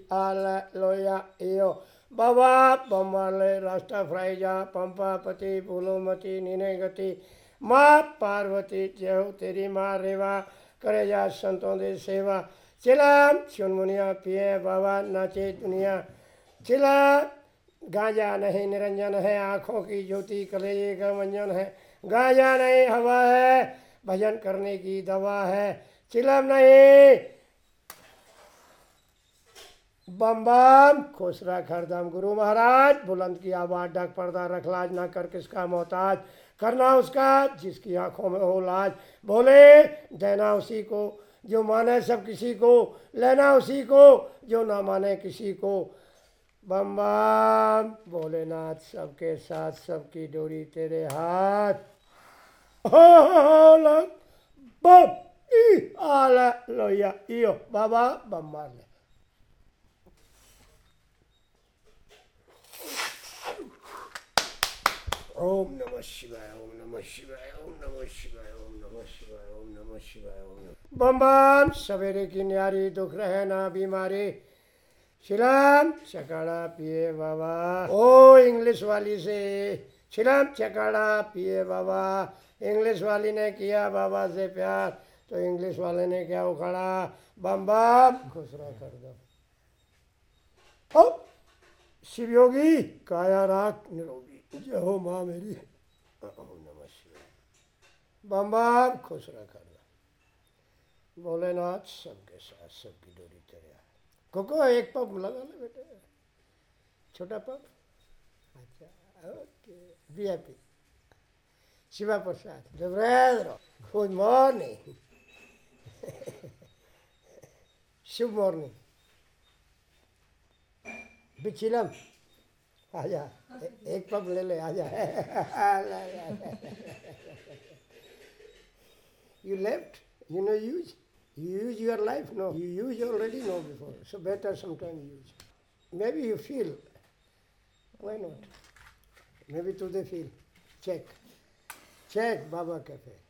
Hallelujah. Io. Baba, Bambale, Rasta Fraija, Pampa Pati, Pulomati, Ninegati, माँ पार्वती जय हो तेरी माँ रेवा करे जा संतों दे सेवा चिलाम चुनमुनिया पिए बाबा नाचे दुनिया चिला गांजा नहीं निरंजन है आँखों की ज्योति कलेजे का मंजन है गांजा नहीं हवा है भजन करने की दवा है चिलम नहीं बम बम खुश रख हरदम गुरु महाराज बुलंद की आवाज ढक पर्दा रख लाज ना कर किसका मोहताज करना उसका जिसकी आंखों में हो लाज बोले देना उसी को जो माने सब किसी को लेना उसी को जो ना माने किसी को बम बम भोलेनाथ सबके साथ सबकी डोरी तेरे हाथ बम ई आला लोया इयो बाबा बम मार ले ओम नमः शिवाय ओम नमः शिवाय ओम नमः शिवाय ओम नमः शिवाय ओम नमः शिवाय ओम बम बम सवेरे की न्यारी दुख रहे ना बीमारी शिलाम चकाड़ा पिए बाबा ओ इंग्लिश वाली से शिलाम चकाड़ा पिए बाबा इंग्लिश वाली ने किया बाबा से प्यार तो इंग्लिश वाले ने क्या उखाड़ा बम बम खुश रहा कर दो ओ शिव योगी काया राख निरोगी जय हो माँ मेरी ओम नमः शिवाय बम बम खुश रहा कर दो भोलेनाथ सबके साथ सबकी डोरी तेरे कोको एक पंप लगा ले बेटे छोटा पंप अच्छा ओके वीआईपी शिवा प्रसाद देवरेंद्र गुड मॉर्निंग शुभ मॉर्निंग बिचिलम आजा एक पंप ले ले आजा you left you know use your life no you use already no before so better sometime use maybe you feel why not maybe today feel check Baba Cafe